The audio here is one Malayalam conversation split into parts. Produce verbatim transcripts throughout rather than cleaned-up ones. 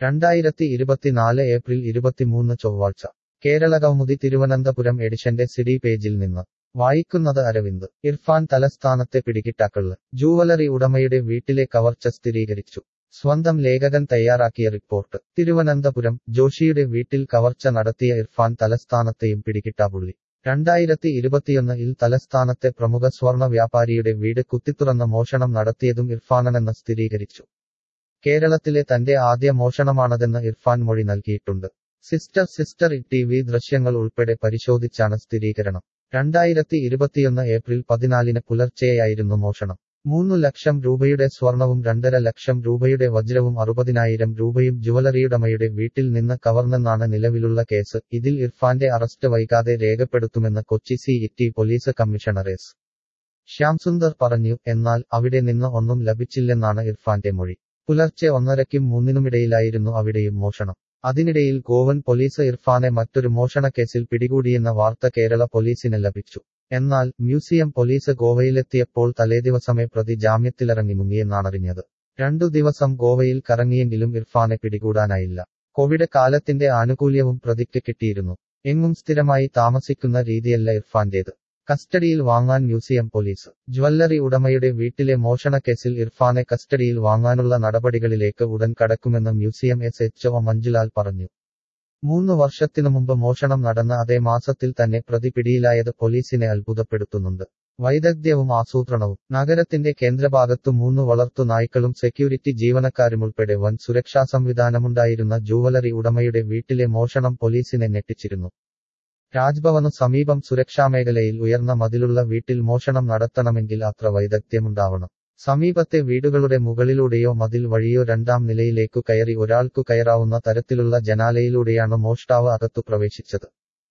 രണ്ടായിരത്തി ഇരുപത്തിനാല് ഏപ്രിൽ ഇരുപത്തിമൂന്ന് ചൊവ്വാഴ്ച കേരള കൗമുദി തിരുവനന്തപുരം എഡിഷന്റെ സിഡി പേജിൽ നിന്ന് വായിക്കുന്നത് അരവിന്ദ്. ഇർഫാൻ തലസ്ഥാനത്തെ പിടികിട്ടാക്കള്ള്. ജൂവലറി ഉടമയുടെ വീട്ടിലെ കവർച്ച സ്ഥിരീകരിച്ചു. സ്വന്തം ലേഖകൻ തയ്യാറാക്കിയ റിപ്പോർട്ട്. തിരുവനന്തപുരം ജോഷിയുടെ വീട്ടിൽ കവർച്ച നടത്തിയ ഇർഫാൻ തലസ്ഥാനത്തെയും പിടികിട്ടാപ്പുള്ളി. രണ്ടായിരത്തി ഇരുപത്തിയൊന്ന് ഇൽ തലസ്ഥാനത്തെ പ്രമുഖ സ്വർണ വ്യാപാരിയുടെ വീട് കുത്തിത്തുറന്ന് മോഷണം നടത്തിയതും ഇർഫാനാണെന്ന് സ്ഥിരീകരിച്ചു. കേരളത്തിലെ തന്റെ ആദ്യ മോഷണമാണതെന്ന് ഇർഫാൻ മൊഴി നൽകിയിട്ടുണ്ട്. സിസ്റ്റർ സിസ്റ്റർ ടി വി ദൃശ്യങ്ങൾ ഉൾപ്പെടെ പരിശോധിച്ചാണ് സ്ഥിരീകരണം. രണ്ടായിരത്തി ഇരുപത്തിയൊന്ന് ഏപ്രിൽ പതിനാലിന് പുലർച്ചെയായിരുന്നു മോഷണം. മൂന്നു ലക്ഷം രൂപയുടെ സ്വർണവും രണ്ടര ലക്ഷം രൂപയുടെ വജ്രവും അറുപതിനായിരം രൂപയും ജുവലറിയുടമയുടെ വീട്ടിൽ നിന്ന് കവർന്നെന്നാണ് നിലവിലുള്ള കേസ്. ഇതിൽ ഇർഫാന്റെ അറസ്റ്റ് വൈകാതെ രേഖപ്പെടുത്തുമെന്ന് Kochi city police commissioner S Shyamsundar പറഞ്ഞു. എന്നാൽ അവിടെ നിന്ന് ഒന്നും ലഭിച്ചില്ലെന്നാണ് ഇർഫാന്റെ മൊഴി. പുലർച്ചെ ഒന്നരയ്ക്കും മൂന്നിനുമിടയിലായിരുന്നു അവിടെയും മോഷണം. അതിനിടയിൽ ഗോവൻ പോലീസ് ഇർഫാനെ മറ്റൊരു മോഷണക്കേസിൽ പിടികൂടിയെന്ന വാർത്ത കേരള പോലീസിന് ലഭിച്ചു. എന്നാൽ മ്യൂസിയം പോലീസ് ഗോവയിലെത്തിയപ്പോൾ തലേദിവസമേ പ്രതി ജാമ്യത്തിലിറങ്ങി മുങ്ങിയെന്നാണറിഞ്ഞത്. രണ്ടു ദിവസം ഗോവയിൽ കറങ്ങിയെങ്കിലും ഇർഫാനെ പിടികൂടാനായില്ല. കോവിഡ് കാലത്തിന്റെ ആനുകൂല്യവും പ്രതിക്ക് കിട്ടിയിരുന്നു. എങ്ങും സ്ഥിരമായി താമസിക്കുന്ന രീതിയല്ല ഇർഫാന്റേത്. കസ്റ്റഡിയിൽ വാങ്ങാൻ മ്യൂസിയം പോലീസ്. ജ്വല്ലറി ഉടമയുടെ വീട്ടിലെ മോഷണക്കേസിൽ ഇർഫാനെ കസ്റ്റഡിയിൽ വാങ്ങാനുള്ള നടപടികളിലേക്ക് ഉടൻ കടക്കുമെന്ന് museum S H O Manjulal പറഞ്ഞു. മൂന്നു വർഷത്തിനു മുമ്പ് മോഷണം നടന്ന അതേ മാസത്തിൽ തന്നെ പ്രതി പിടിയിലായത് പോലീസിനെ അത്ഭുതപ്പെടുത്തുന്നുണ്ട്. വൈദഗ്ധ്യവും ആസൂത്രണവും. നഗരത്തിന്റെ കേന്ദ്രഭാഗത്തു മൂന്നു വളർത്തു നായ്ക്കളും സെക്യൂരിറ്റി ജീവനക്കാരുമുൾപ്പെടെ വൻ സുരക്ഷാ സംവിധാനമുണ്ടായിരുന്ന ജൂവലറി ഉടമയുടെ വീട്ടിലെ മോഷണം പോലീസിനെ ഞെട്ടിച്ചിരുന്നു. രാജ്ഭവനു സമീപം സുരക്ഷാമേഖലയിൽ ഉയർന്ന മതിലുള്ള വീട്ടിൽ മോഷണം നടത്തണമെങ്കിൽ അത്ര വൈദഗ്ധ്യമുണ്ടാവണം. സമീപത്തെ വീടുകളുടെ മുകളിലൂടെയോ മതിൽ വഴിയോ രണ്ടാം നിലയിലേക്കു കയറി ഒരാൾക്കു കയറാവുന്ന തരത്തിലുള്ള ജനാലയിലൂടെയാണ് മോഷ്ടാവ് അകത്തു പ്രവേശിച്ചത്.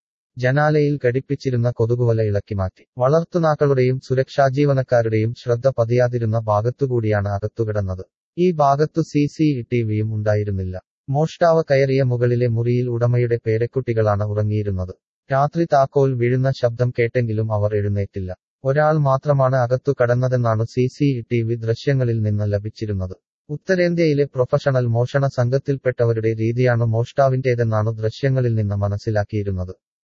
ജനാലയിൽ ഘടിപ്പിച്ചിരുന്ന കൊതുകുവല ഇളക്കിമാറ്റി. വളർത്തുനാക്കളുടെയും സുരക്ഷാജീവനക്കാരുടെയും ശ്രദ്ധ പതിയാതിരുന്ന ഭാഗത്തുകൂടിയാണ് അകത്തുകിടന്നത്. ഈ ഭാഗത്തു സി സി ടി വിയും ഉണ്ടായിരുന്നില്ല. മോഷ്ടാവ് കയറിയ മുകളിലെ മുറിയിൽ ഉടമയുടെ പേരക്കുട്ടികളാണ് ഉറങ്ങിയിരുന്നത്. രാത്രി താക്കോൽ വീഴുന്ന ശബ്ദം കേട്ടെങ്കിലും അവർ എഴുന്നേറ്റില്ല. ഒരാൾ മാത്രമാണ് അകത്തു കടന്നതെന്നാണ് സി സി ടി വി ദൃശ്യങ്ങളിൽ നിന്ന് ലഭിച്ചിരുന്നത്. ഉത്തരേന്ത്യയിലെ പ്രൊഫഷണൽ മോഷണ സംഘത്തിൽപ്പെട്ടവരുടെ രീതിയാണ് മോഷ്ടാവിന്റേതെന്നാണ് ദൃശ്യങ്ങളിൽ നിന്ന് മനസ്സിലാക്കിയിരുന്നത്.